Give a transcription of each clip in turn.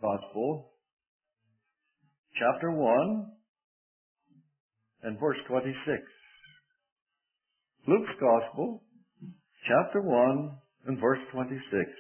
Gospel, chapter 1 and verse 26. Luke's Gospel, chapter 1 and verse 26.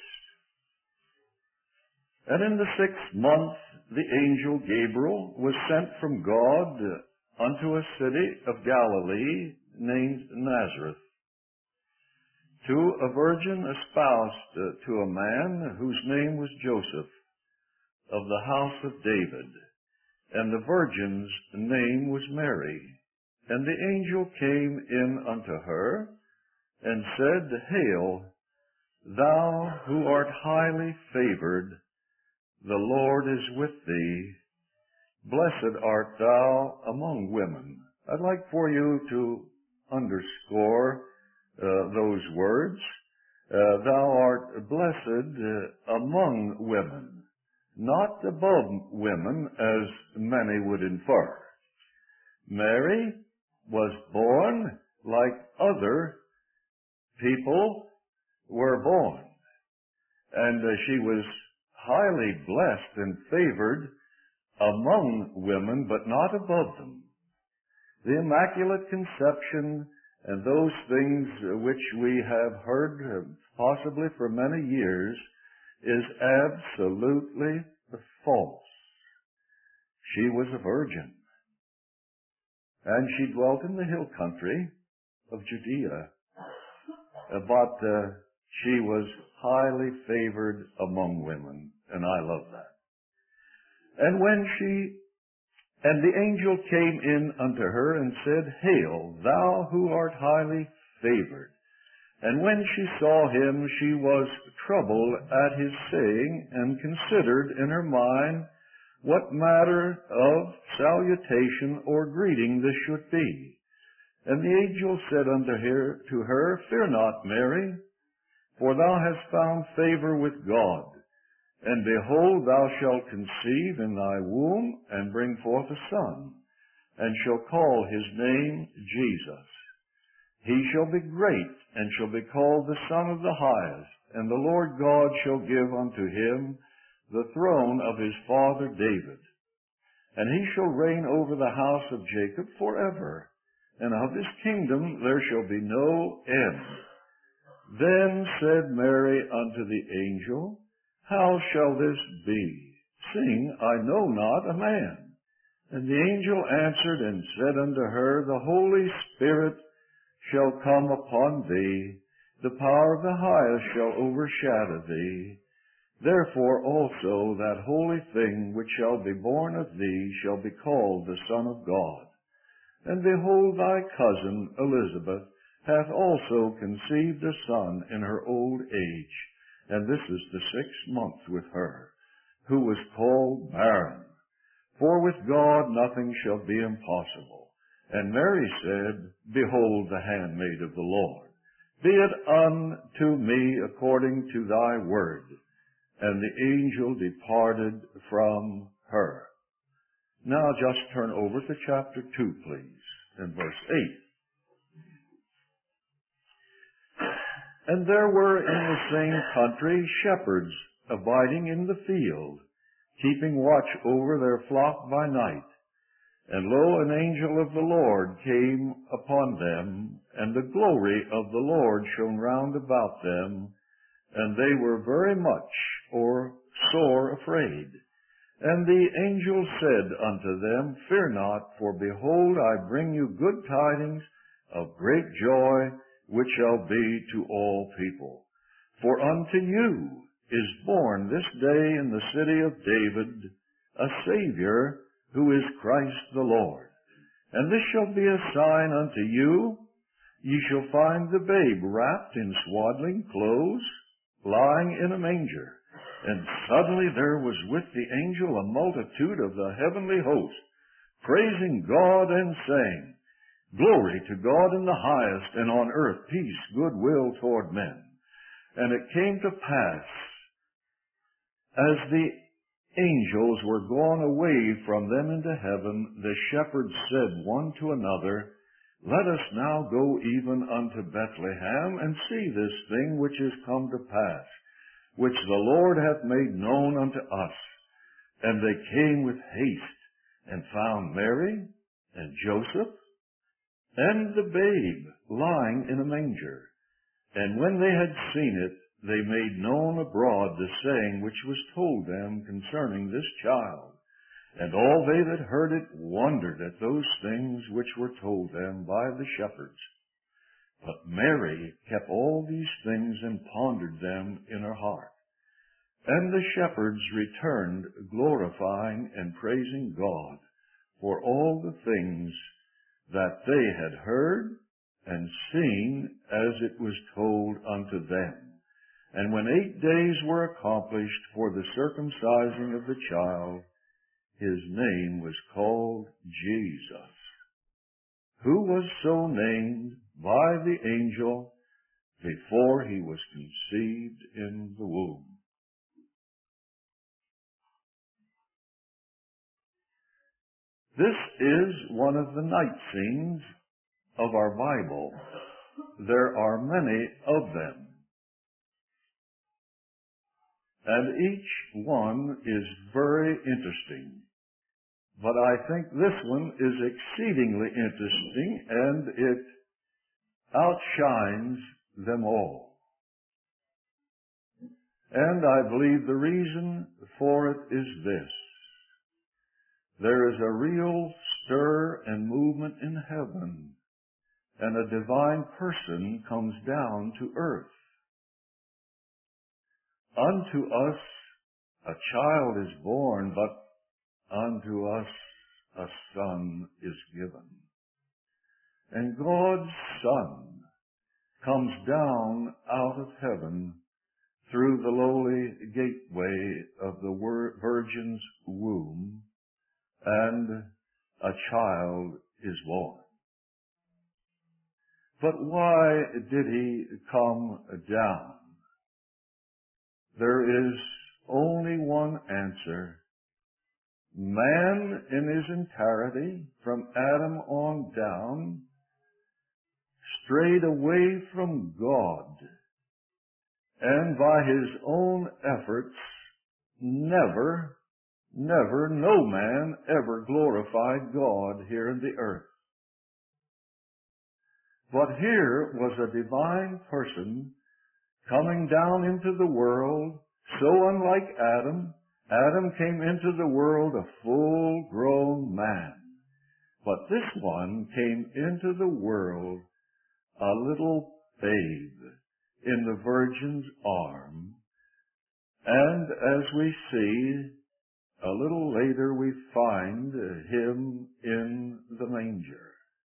And in the 6th month the angel Gabriel was sent from God unto a city of Galilee named Nazareth, to a virgin espoused to a man whose name was Joseph, of the house of David, and the virgin's name was Mary. And the angel came in unto her, and said, Hail, thou who art highly favored, the Lord is with thee. Blessed art thou among women. I'd like for you to underscore those words. Thou art blessed among women, not above women, as many would infer. Mary was born like other people were born, and she was highly blessed and favored among women, but not above them. The Immaculate Conception and those things which we have heard possibly for many years is absolutely false. She was a virgin, and she dwelt in the hill country of Judea, but she was highly favored among women, and I love that. And the angel came in unto her and said, Hail, thou who art highly favored. And when she saw him, she was troubled at his saying, and considered in her mind what matter of salutation or greeting this should be. And the angel said unto her, Fear not, Mary, for thou hast found favor with God. And behold, thou shalt conceive in thy womb, and bring forth a son, and shall call his name Jesus. He shall be great, and shall be called the Son of the Highest, and the Lord God shall give unto him the throne of his father David. And he shall reign over the house of Jacob forever, and of his kingdom there shall be no end. Then said Mary unto the angel, How shall this be, seeing I know not a man? And the angel answered and said unto her, The Holy Spirit shall come upon thee, the power of the Highest shall overshadow thee. Therefore also that holy thing which shall be born of thee shall be called the Son of God. And behold, thy cousin Elizabeth hath also conceived a son in her old age, and this is the 6th month with her, who was called barren. For with God nothing shall be impossible. And Mary said, Behold the handmaid of the Lord. Be it unto me according to thy word. And the angel departed from her. Now just turn over to chapter 2, please, and verse 8. And there were in the same country shepherds abiding in the field, keeping watch over their flock by night. And lo, an angel of the Lord came upon them, and the glory of the Lord shone round about them, and they were very much or sore afraid. And the angel said unto them, Fear not, for behold, I bring you good tidings of great joy, which shall be to all people. For unto you is born this day in the city of David a Savior, who is Christ the Lord. And this shall be a sign unto you. Ye shall find the babe wrapped in swaddling clothes, lying in a manger. And suddenly there was with the angel a multitude of the heavenly host, praising God and saying, Glory to God in the highest, and on earth peace, goodwill toward men. And it came to pass, as the angels were gone away from them into heaven, the shepherds said one to another, Let us now go even unto Bethlehem, and see this thing which is come to pass, which the Lord hath made known unto us. And they came with haste, and found Mary, and Joseph, and the babe lying in a manger. And when they had seen it, they made known abroad the saying which was told them concerning this child. And all they that heard it wondered at those things which were told them by the shepherds. But Mary kept all these things and pondered them in her heart. And the shepherds returned, glorifying and praising God for all the things that they had heard and seen as it was told unto them. And when 8 days were accomplished for the circumcising of the child, his name was called Jesus, who was so named by the angel before he was conceived in the womb. This is one of the night scenes of our Bible. There are many of them, and each one is very interesting. But I think this one is exceedingly interesting, and it outshines them all. And I believe the reason for it is this. There is a real stir and movement in heaven, and a divine person comes down to earth. Unto us a child is born, but unto us a son is given. And God's Son comes down out of heaven through the lowly gateway of the Virgin's womb, and a child is born. But why did he come down? There is only one answer. Man in his entirety, from Adam on down, strayed away from God, and by his own efforts no man ever glorified God here in the earth. But here was a divine person coming down into the world, so unlike Adam. Adam came into the world a full-grown man. But this one came into the world a little babe in the Virgin's arm. And as we see, a little later we find him in the manger.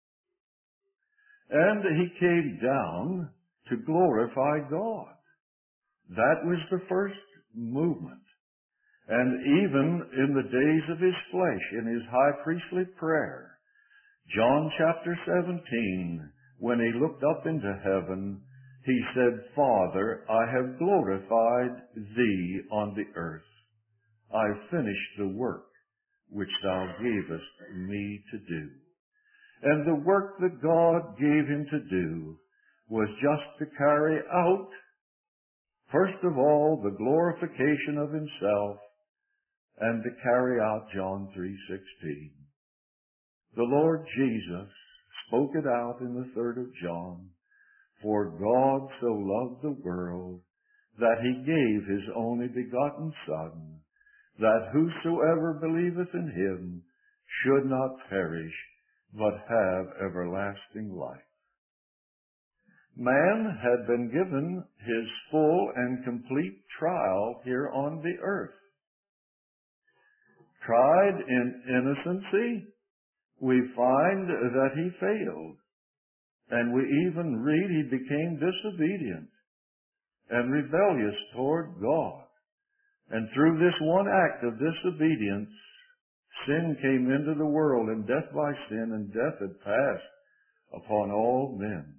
And he came down to glorify God. That was the first movement. And even in the days of his flesh, in his high priestly prayer, John chapter 17, when he looked up into heaven, he said, Father, I have glorified thee on the earth. I finished the work which thou gavest me to do. And the work that God gave him to do was just to carry out, first of all, the glorification of himself, and to carry out John 3:16. The Lord Jesus spoke it out in the 3rd of John. For God so loved the world that he gave his only begotten Son, that whosoever believeth in him should not perish, but have everlasting life. Man had been given his full and complete trial here on the earth. Tried in innocency, we find that he failed. And we even read he became disobedient and rebellious toward God. And through this one act of disobedience, sin came into the world, and death by sin, and death had passed upon all men.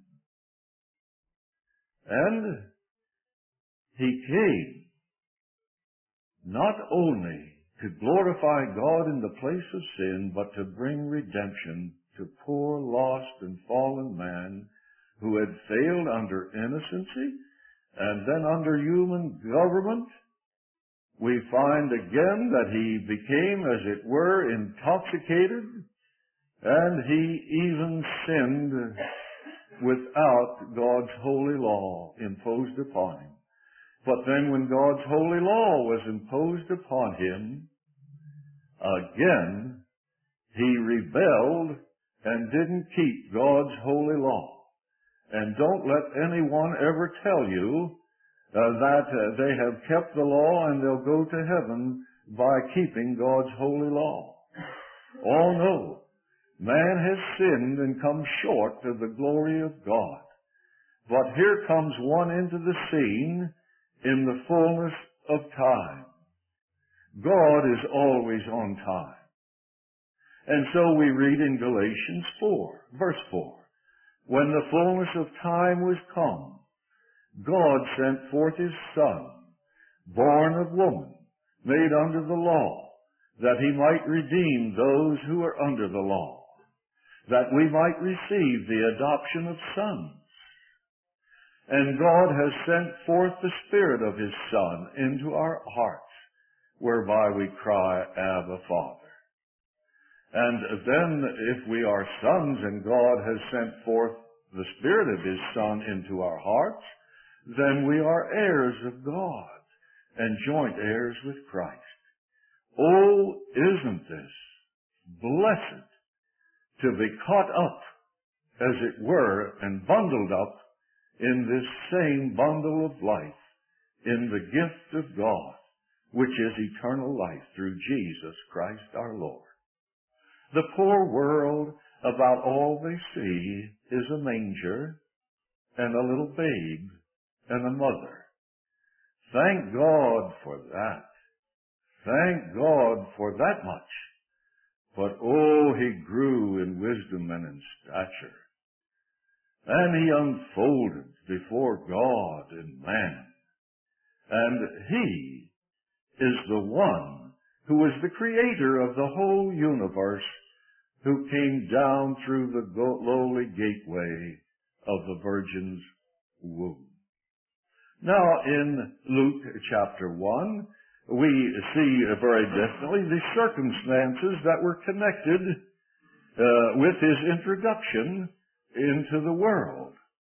And he came not only to glorify God in the place of sin, but to bring redemption to poor, lost, and fallen man who had failed under innocency and then under human government we find again that he became, as it were, intoxicated, and he even sinned without God's holy law imposed upon him. But then when God's holy law was imposed upon him, again, he rebelled and didn't keep God's holy law. And don't let anyone ever tell you that they have kept the law and they'll go to heaven by keeping God's holy law. Oh no. Man has sinned and come short of the glory of God. But here comes one into the scene in the fullness of time. God is always on time. And so we read in Galatians 4, verse 4, when the fullness of time was come, God sent forth his Son, born of woman, made under the law, that he might redeem those who are under the law, that we might receive the adoption of sons. And God has sent forth the Spirit of his Son into our hearts, whereby we cry, Abba, Father. And then if we are sons and God has sent forth the Spirit of his Son into our hearts, then we are heirs of God and joint heirs with Christ. Oh, isn't this blessed to be caught up, as it were, and bundled up in this same bundle of life, in the gift of God, which is eternal life through Jesus Christ our Lord. The poor world, about all they see is a manger and a little babe and a mother. Thank God for that. Thank God for that much. But oh, he grew in wisdom and in stature. And he unfolded before God and man. And he is the one who is the creator of the whole universe, who came down through the lowly gateway of the Virgin's womb. Now, in Luke chapter 1, we see very definitely the circumstances that were connected with his introduction into the world.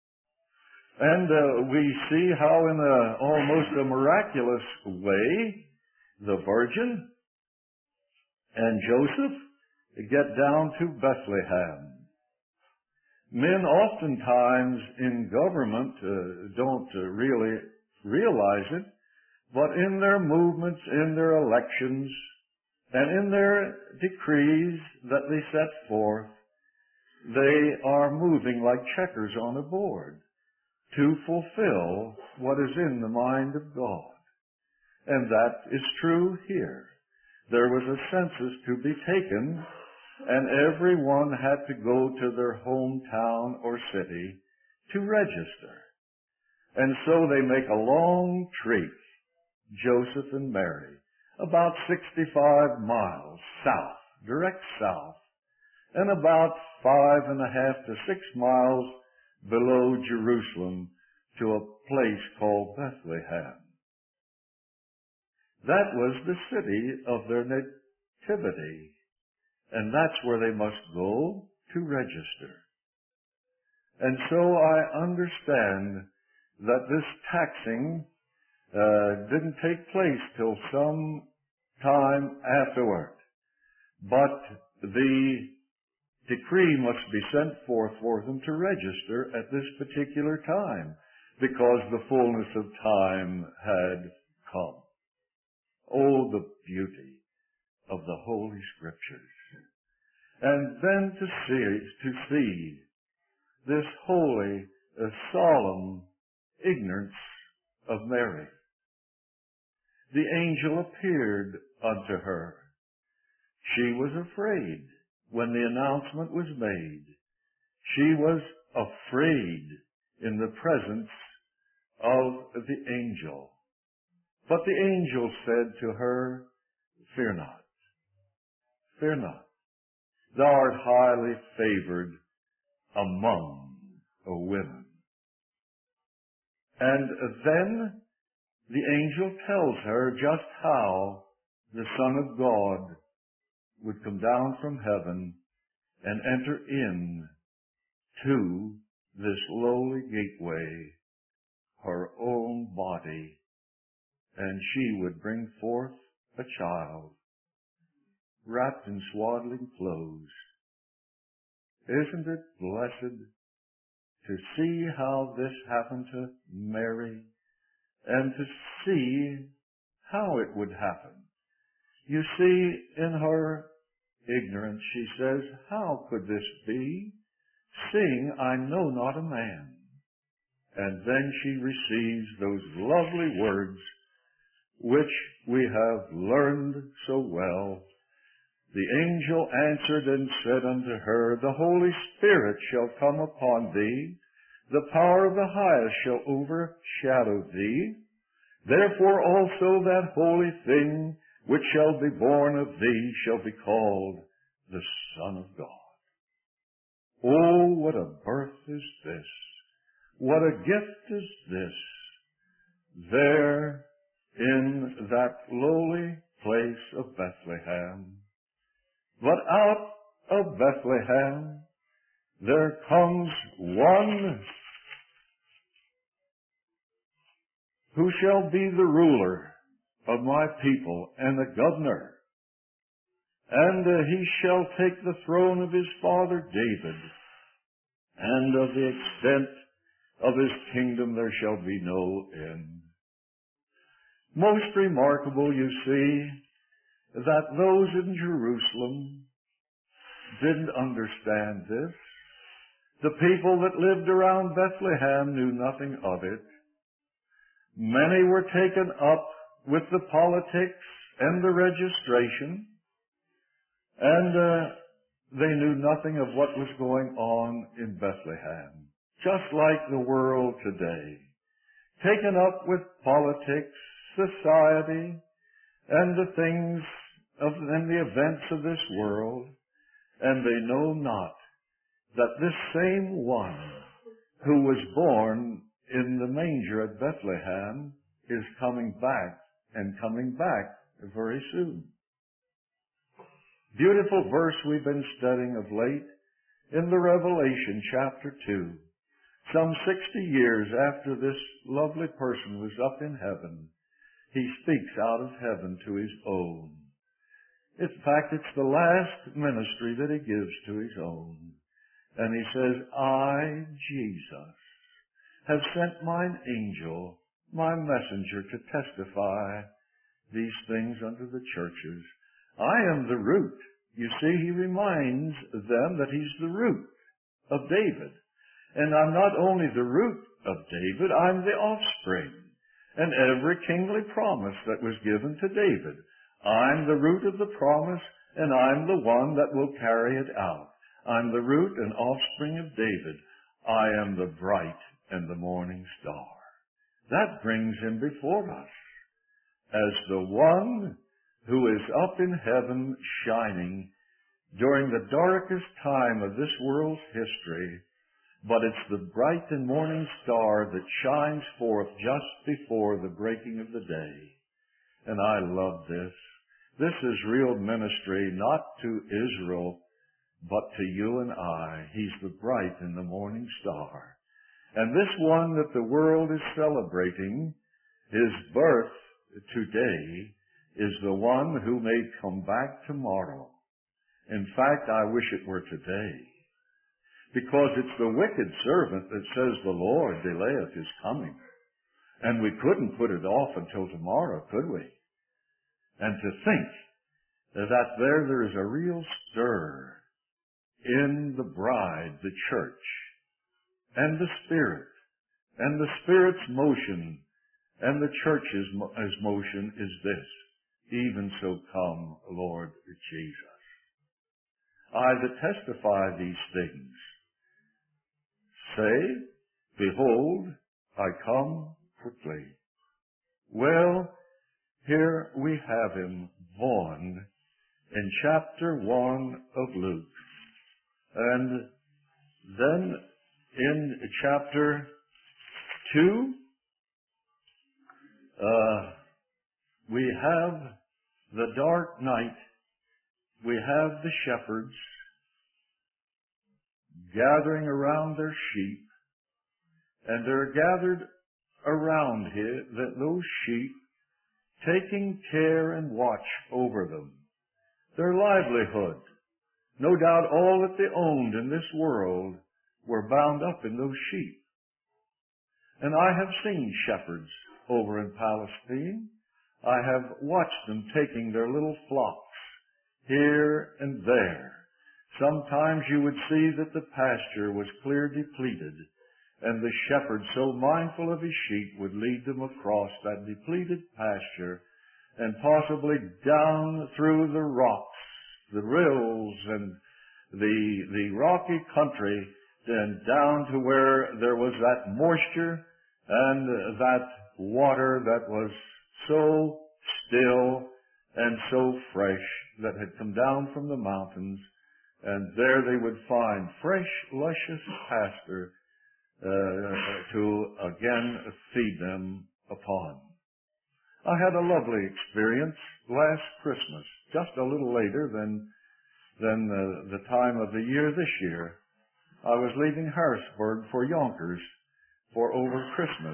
And we see how in almost a miraculous way, the Virgin and Joseph get down to Bethlehem. Men oftentimes in government don't really realize it, but in their movements, in their elections, and in their decrees that they set forth, they are moving like checkers on a board to fulfill what is in the mind of God. And that is true here. There was a census to be taken, and everyone had to go to their hometown or city to register. And so they make a long trek, Joseph and Mary, about 65 miles south, direct south, and about 5.5 to 6 miles below Jerusalem to a place called Bethlehem. That was the city of their nativity, and that's where they must go to register. And so I understand that this taxing didn't take place till some time afterward. But the decree must be sent forth for them to register at this particular time, because the fullness of time had come. Oh, the beauty of the Holy Scriptures. And then to see this holy, solemn ignorance of Mary. The angel appeared unto her. She was afraid when the announcement was made. She was afraid in the presence of the angel. But the angel said to her, Fear not. Fear not. Thou art highly favored among women. And then the angel tells her just how the Son of God would come down from heaven and enter in to this lowly gateway, her own body, and she would bring forth a child wrapped in swaddling clothes. Isn't it blessed to see how this happened to Mary and to see how it would happen? You see, in her ignorance, she says, how could this be, seeing I know not a man? And then she receives those lovely words which we have learned so well. The angel answered and said unto her, the Holy Spirit shall come upon thee, the power of the highest shall overshadow thee. Therefore also that holy thing which shall be born of thee shall be called the Son of God. Oh, what a birth is this! What a gift is this! There in that lowly place of Bethlehem. But out of Bethlehem there comes one who shall be the ruler of my people and the governor. And he shall take the throne of his father David, and of the extent of his kingdom there shall be no end. Most remarkable, you see, that those in Jerusalem didn't understand this. The people that lived around Bethlehem knew nothing of it. Many were taken up with the politics and the registration, and they knew nothing of what was going on in Bethlehem. Just like the world today. Taken up with politics, society, and the things and the events of this world, and they know not that this same one who was born in the manger at Bethlehem is coming back, and coming back very soon. Beautiful verse we've been studying of late in the Revelation chapter 2. Some 60 years after this lovely person was up in heaven, he speaks out of heaven to his own. In fact, it's the last ministry that he gives to his own. And he says, I, Jesus, have sent mine angel, my messenger, to testify these things unto the churches. I am the root. You see, he reminds them that he's the root of David. And I'm not only the root of David, I'm the offspring. And every kingly promise that was given to David, I'm the root of the promise, and I'm the one that will carry it out. I'm the root and offspring of David. I am the bright and the morning star. That brings him before us as the one who is up in heaven shining during the darkest time of this world's history. But it's the bright and morning star that shines forth just before the breaking of the day. And I love this. This is real ministry, not to Israel, but to you and I. He's the bright and the morning star. And this one that the world is celebrating, his birth today, is the one who may come back tomorrow. In fact, I wish it were today. Because it's the wicked servant that says the Lord delayeth his coming. And we couldn't put it off until tomorrow, could we? And to think that there is a real stir in the bride, the church, and the Spirit's motion, and the church's motion is this, even so come, Lord Jesus. I that testify these things say, behold, I come quickly. Well, here we have him born in chapter 1 of Luke. And then in chapter 2, We have the dark night. We have the shepherds gathering around their sheep, and they're gathered around those sheep, taking care and watch over them. Their livelihood, no doubt all that they owned in this world, were bound up in those sheep. And I have seen shepherds over in Palestine. I have watched them taking their little flocks here and there. Sometimes you would see that the pasture was clear depleted, and the shepherd, so mindful of his sheep, would lead them across that depleted pasture and possibly down through the rocks, the rills, and the rocky country, then down to where there was that moisture and that water that was so still and so fresh that had come down from the mountains, and there they would find fresh, luscious pasture to again feed them upon. I had a lovely experience last Christmas, just a little later than the time of the year this year. I was leaving Harrisburg for Yonkers for over Christmas,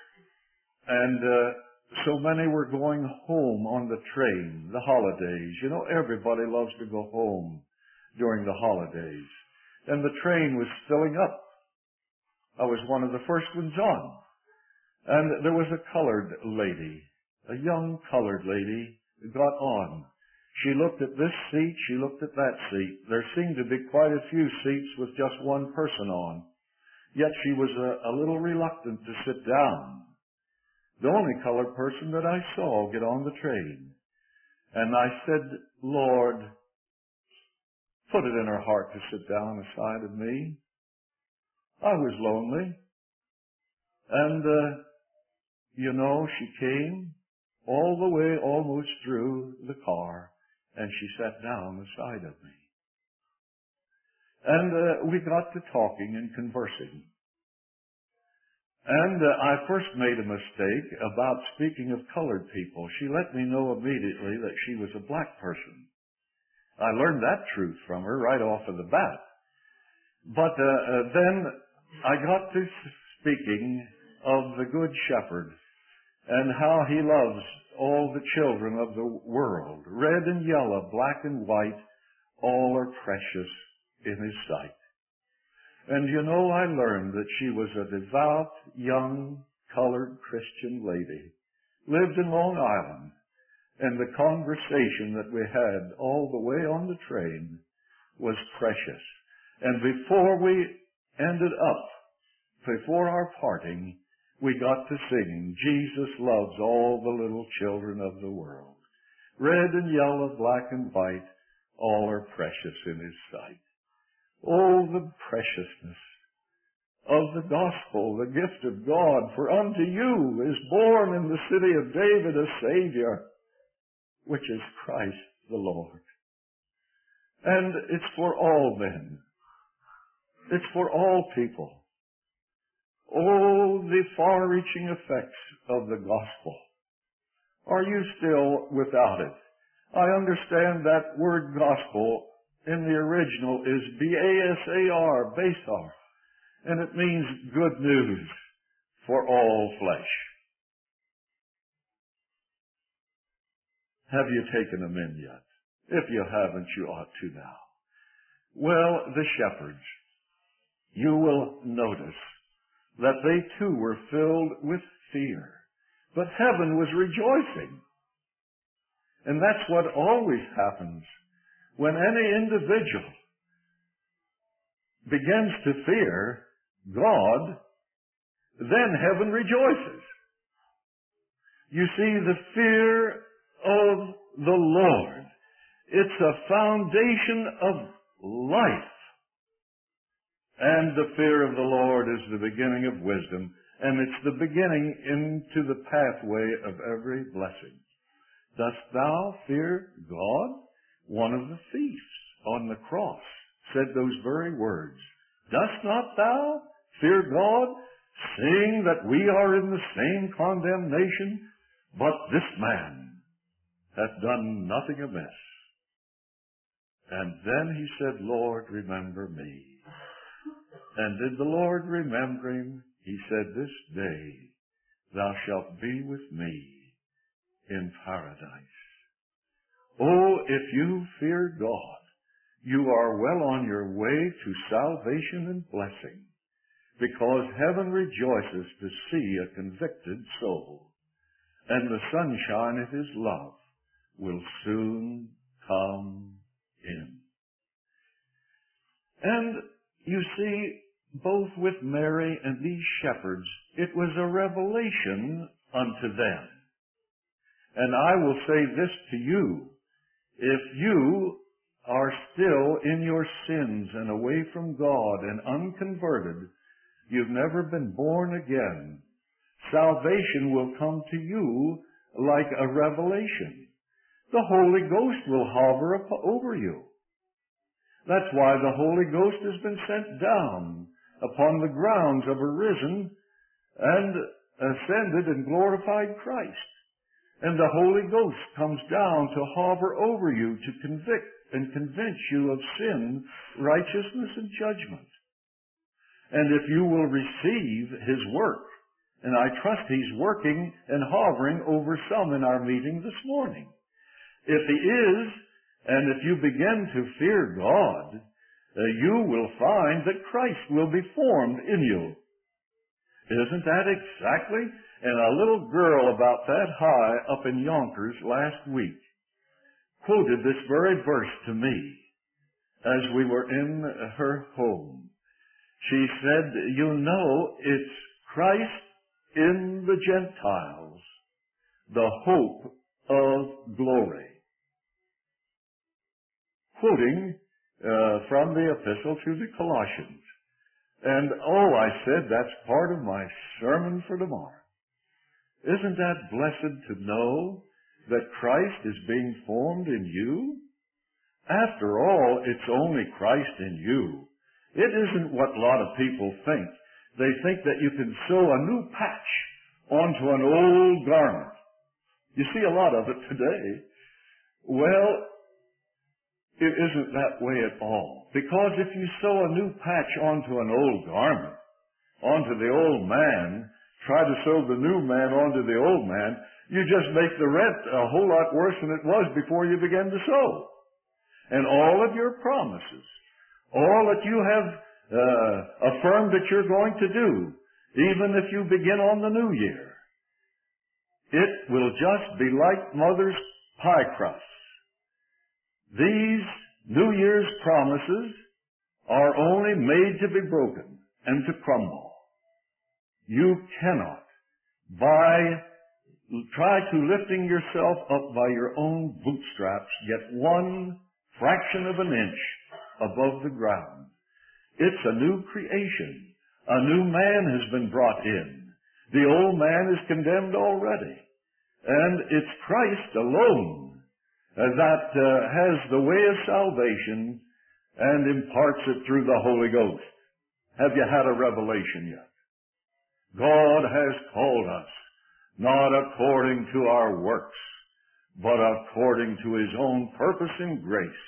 and so many were going home on the train, the holidays. You know, everybody loves to go home during the holidays, and the train was filling up. I was one of the first ones on, and there was a colored lady, a young colored lady, got on. She looked at this seat, she looked at that seat. There seemed to be quite a few seats with just one person on, yet she was a little reluctant to sit down. The only colored person that I saw get on the train. And I said, Lord, put it in her heart to sit down aside of me. I was lonely. And, she came all the way almost through the car, and she sat down beside of me. And we got to talking and conversing. And I first made a mistake about speaking of colored people. She let me know immediately that she was a black person. I learned that truth from her right off of the bat. But then I got to speaking of the Good Shepherd and how he loves all the children of the world. Red and yellow, black and white, all are precious in his sight. And I learned that she was a devout, young, colored Christian lady, lived in Long Island, and the conversation that we had all the way on the train was precious. And before we ended up, before our parting, we got to sing, Jesus loves all the little children of the world. Red and yellow, black and white, all are precious in his sight. Oh, the preciousness of the gospel, the gift of God. For unto you is born in the city of David a Savior, which is Christ the Lord. And it's for all men. It's for all people. Oh, the far-reaching effects of the gospel. Are you still without it? I understand that word gospel in the original is B-A-S-A-R, Basar, and it means good news for all flesh. Have you taken them in yet? If you haven't, you ought to now. Well, the shepherds, you will notice that they too were filled with fear, but heaven was rejoicing. And that's what always happens when any individual begins to fear God, then heaven rejoices. You see, the fear of the Lord, it's a foundation of life. And the fear of the Lord is the beginning of wisdom, and it's the beginning into the pathway of every blessing. Dost thou fear God? One of the thieves on the cross said those very words. Dost not thou fear God, seeing that we are in the same condemnation? But this man hath done nothing amiss. And then he said, Lord, remember me. And did the Lord remember him? He said, this day thou shalt be with me in paradise. Oh, if you fear God, you are well on your way to salvation and blessing, because heaven rejoices to see a convicted soul, and the sunshine of his love will soon come in. And you see, both with Mary and these shepherds, it was a revelation unto them. And I will say this to you, if you are still in your sins and away from God and unconverted, you've never been born again, salvation will come to you like a revelation. The Holy Ghost will hover over you. That's why the Holy Ghost has been sent down upon the grounds of a risen and ascended and glorified Christ. And the Holy Ghost comes down to hover over you to convict and convince you of sin, righteousness, and judgment. And if you will receive His work, and I trust He's working and hovering over some in our meeting this morning. If He is, and if you begin to fear God, you will find that Christ will be formed in you. Isn't that exactly? And a little girl about that high up in Yonkers last week quoted this very verse to me as we were in her home. She said, you know, it's Christ in the Gentiles, the hope of glory. Quoting from the epistle to the Colossians. And, I said, that's part of my sermon for tomorrow. Isn't that blessed to know that Christ is being formed in you? After all, it's only Christ in you. It isn't what a lot of people think. They think that you can sew a new patch onto an old garment. You see a lot of it today. Well, it isn't that way at all. Because if you sew a new patch onto an old garment, onto the old man, try to sew the new man onto the old man, you just make the rent a whole lot worse than it was before you began to sew. And all of your promises, all that you have affirmed that you're going to do, even if you begin on the new year, it will just be like mother's pie crust. These New Year's promises are only made to be broken and to crumble. You cannot, try to lifting yourself up by your own bootstraps, get one fraction of an inch above the ground. It's a new creation. A new man has been brought in. The old man is condemned already. And it's Christ alone that has the way of salvation and imparts it through the Holy Ghost. Have you had a revelation yet? God has called us, not according to our works, but according to His own purpose and grace,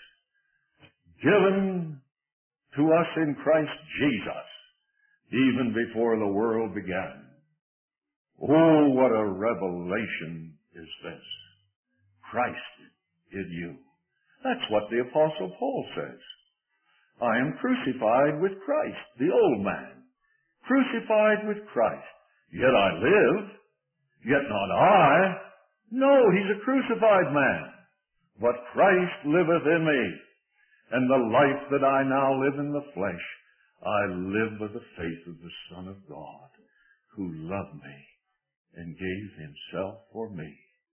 given to us in Christ Jesus, even before the world began. Oh, what a revelation is this. Christ in you. That's what the Apostle Paul says. I am crucified with Christ, the old man. Crucified with Christ. Yet I live, yet not I. No, he's a crucified man. But Christ liveth in me. And the life that I now live in the flesh, I live by the faith of the Son of God, who loved me and gave Himself for me.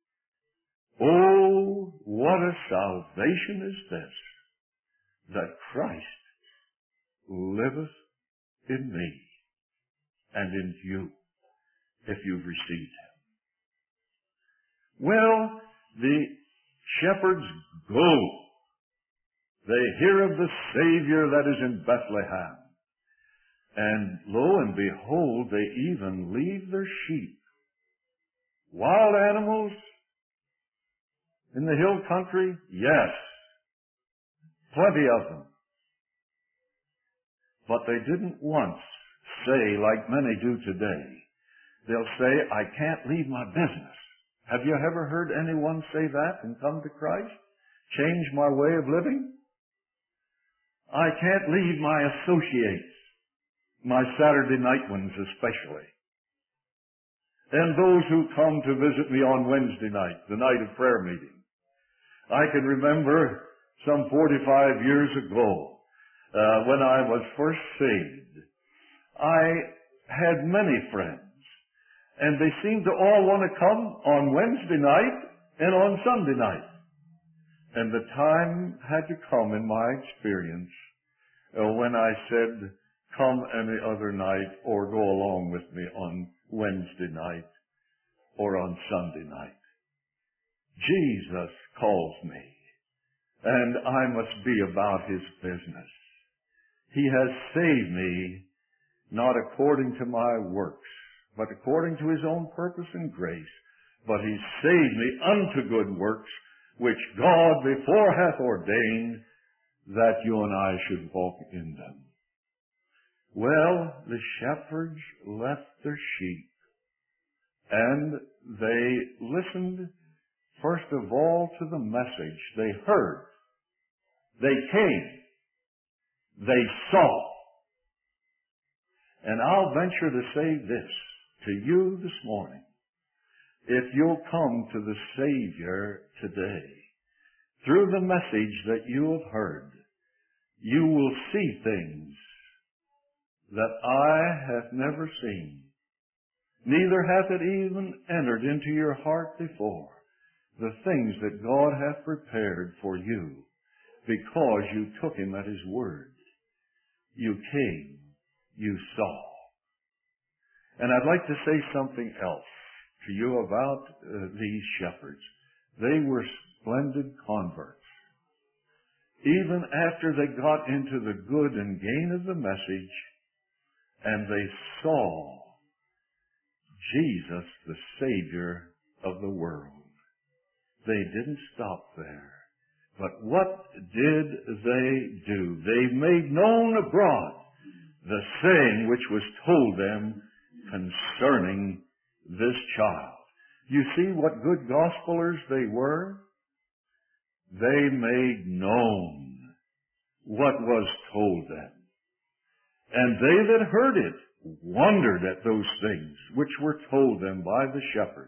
Oh, what a salvation is this, that Christ liveth in me and in you, if you've received Him. Well, the shepherds go. They hear of the Savior that is in Bethlehem. And lo and behold, they even leave their sheep. Wild animals in the hill country? Yes. Plenty of them. But they didn't once say, like many do today, they'll say, I can't leave my business. Have you ever heard anyone say that and come to Christ? Change my way of living? I can't leave my associates, my Saturday night ones especially. And those who come to visit me on Wednesday night, the night of prayer meeting. I can remember some 45 years ago, when I was first saved, I had many friends, and they seemed to all want to come on Wednesday night and on Sunday night. And the time had to come in my experience when I said, come any other night or go along with me on Wednesday night or on Sunday night. Jesus calls me, and I must be about His business. He has saved me not according to my works, but according to His own purpose and grace. But He saved me unto good works, which God before hath ordained that you and I should walk in them. Well, the shepherds left their sheep, and they listened first of all to the message. They heard. They came. They saw. And I'll venture to say this to you this morning. If you'll come to the Savior today, through the message that you have heard, you will see things that eye hath never seen, neither hath it even entered into your heart before, the things that God hath prepared for you, because you took Him at His word. You came, you saw. And I'd like to say something else to you about these shepherds. They were splendid converts. Even after they got into the good and gain of the message, and they saw Jesus, the Savior of the world, they didn't stop there. But what did they do? They made known abroad the saying which was told them concerning this child. You see what good gospelers they were? They made known what was told them. And they that heard it wondered at those things which were told them by the shepherds.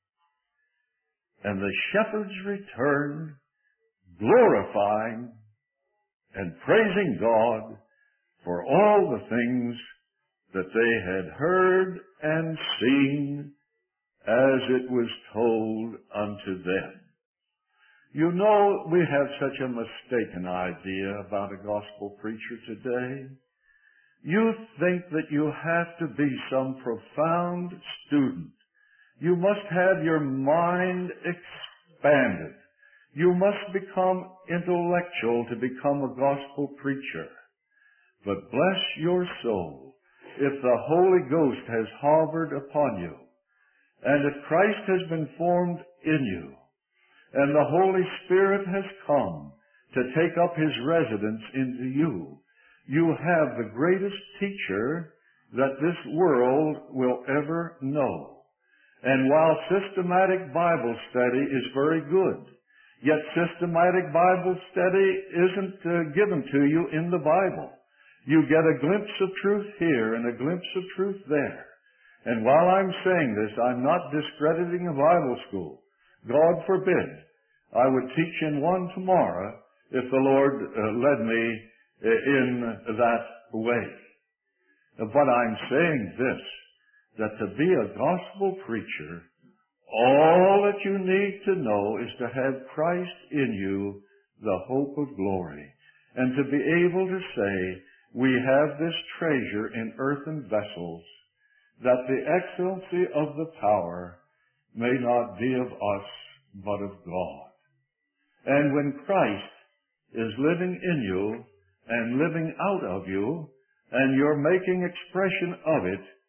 And the shepherds returned, glorifying and praising God for all the things that they had heard and seen as it was told unto them. You know, we have such a mistaken idea about a gospel preacher today. You think that you have to be some profound student. You must have your mind expanded. You must become intellectual to become a gospel preacher. But bless your soul, if the Holy Ghost has hovered upon you, and if Christ has been formed in you, and the Holy Spirit has come to take up His residence into you, you have the greatest teacher that this world will ever know. And while systematic Bible study is very good, yet systematic Bible study isn't given to you in the Bible. You get a glimpse of truth here and a glimpse of truth there. And while I'm saying this, I'm not discrediting a Bible school. God forbid. I would teach in one tomorrow if the Lord led me in that way. But I'm saying this, that to be a gospel preacher, all that you need to know is to have Christ in you, the hope of glory, and to be able to say, we have this treasure in earthen vessels, that the excellency of the power may not be of us, but of God. And when Christ is living in you and living out of you, and you're making expression of it,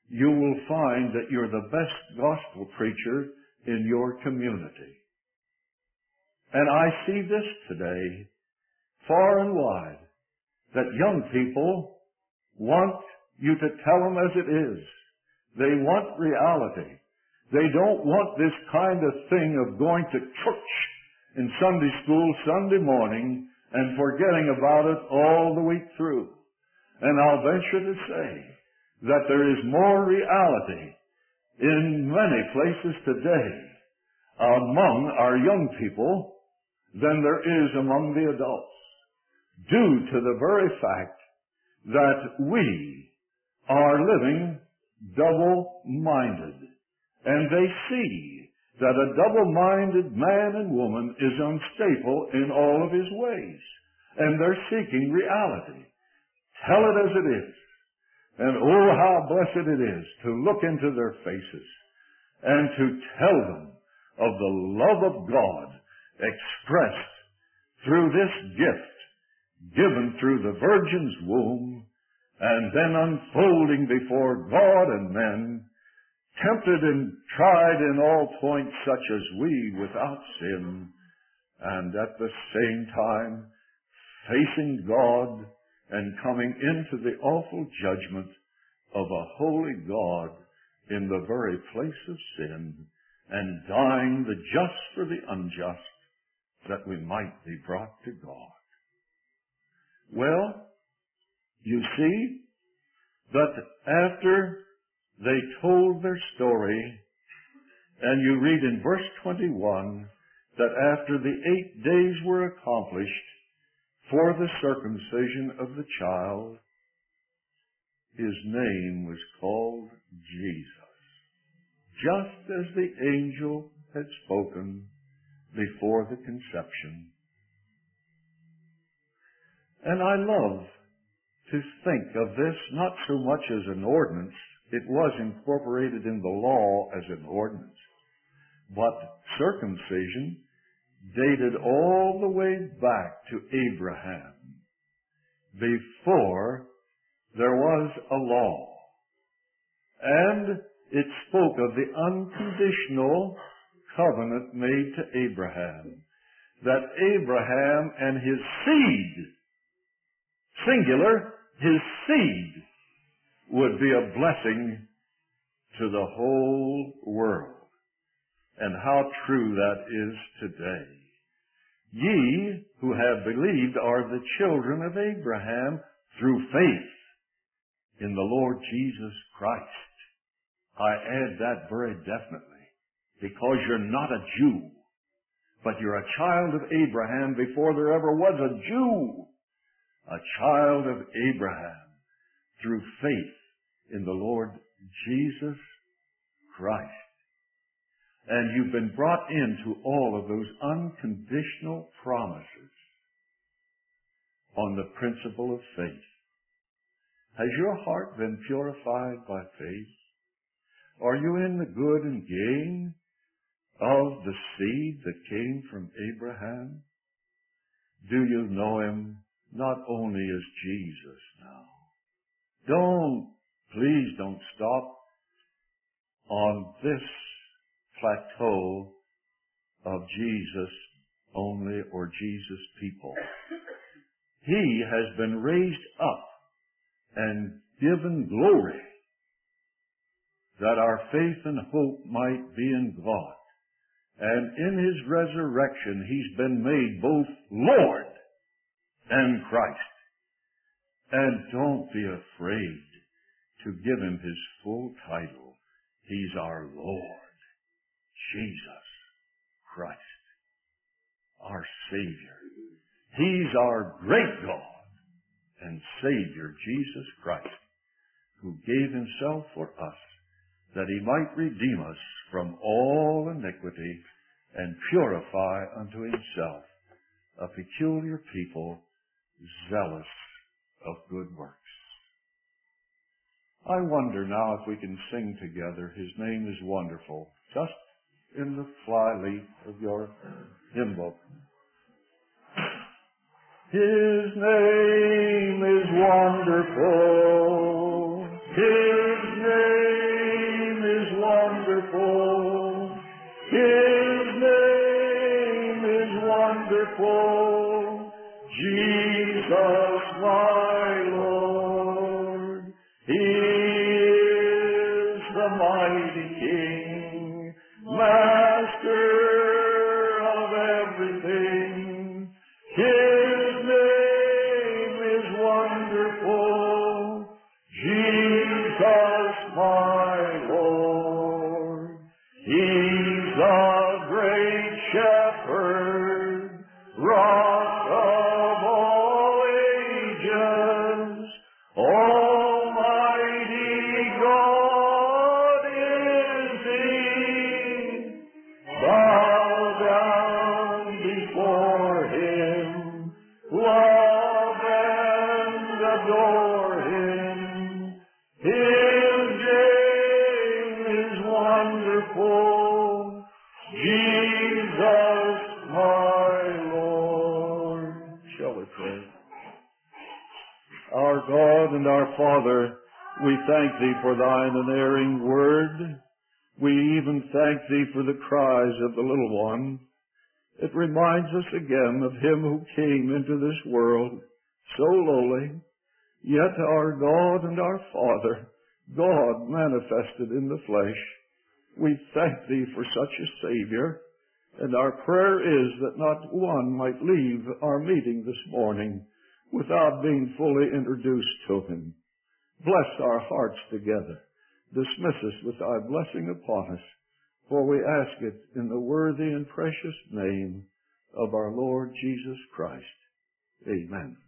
you will find that you're the best gospel preacher in your community. And I see this today, far and wide, that young people want you to tell them as it is. They want reality. They don't want this kind of thing of going to church in Sunday school Sunday morning and forgetting about it all the week through. And I'll venture to say that there is more reality in many places today among our young people than there is among the adults, due to the very fact that we are living double-minded. And they see that a double-minded man and woman is unstable in all of his ways. And they're seeking reality. Tell it as it is. And oh, how blessed it is to look into their faces and to tell them of the love of God expressed through this gift given through the Virgin's womb and then unfolding before God and men, tempted and tried in all points such as we without sin, and at the same time facing God and coming into the awful judgment of a holy God in the very place of sin, and dying the just for the unjust, that we might be brought to God. Well, you see that after they told their story, and you read in verse 21 that after the 8 days were accomplished for the circumcision of the child, his name was called Jesus, just as the angel had spoken before the conception. And I love to think of this not so much as an ordinance. It was incorporated in the law as an ordinance. But circumcision dated all the way back to Abraham, before there was a law. And it spoke of the unconditional covenant made to Abraham, that Abraham and his seed, singular, his seed, would be a blessing to the whole world. And how true that is today. Ye who have believed are the children of Abraham through faith in the Lord Jesus Christ. I add that very definitely, because you're not a Jew, but you're a child of Abraham before there ever was a Jew. A child of Abraham through faith in the Lord Jesus Christ. And you've been brought into all of those unconditional promises on the principle of faith. Has your heart been purified by faith? Are you in the good and gain of the seed that came from Abraham? Do you know him not only as Jesus now? Please don't stop on this plateau of Jesus only or Jesus people. He has been raised up and given glory that our faith and hope might be in God. And in his resurrection, he's been made both Lord and Christ. And don't be afraid to give him his full title. He's our Lord, Jesus Christ, our Savior. He's our great God and Savior, Jesus Christ, who gave himself for us, that he might redeem us from all iniquity and purify unto himself a peculiar people, zealous of good works. I wonder now if we can sing together, His Name is Wonderful, just in the flyleaf of your hymn book. His name is wonderful. His name wonderful, Jesus my Lord. He is the mighty King, Master of everything. His name is wonderful, Jesus my Lord. He's the great shepherd, rock of all ages, Almighty God is He. Bow down before Him, love and adore Him. His name is wonderful, Jesus my Lord. Shall we pray? Our God and our Father, we thank Thee for Thine unerring word. We even thank Thee for the cries of the little one. It reminds us again of Him who came into this world so lowly, yet our God and our Father, God manifested in the flesh. We thank Thee for such a Savior, and our prayer is that not one might leave our meeting this morning without being fully introduced to Him. Bless our hearts together. Dismiss us with Thy blessing upon us, for we ask it in the worthy and precious name of our Lord Jesus Christ. Amen.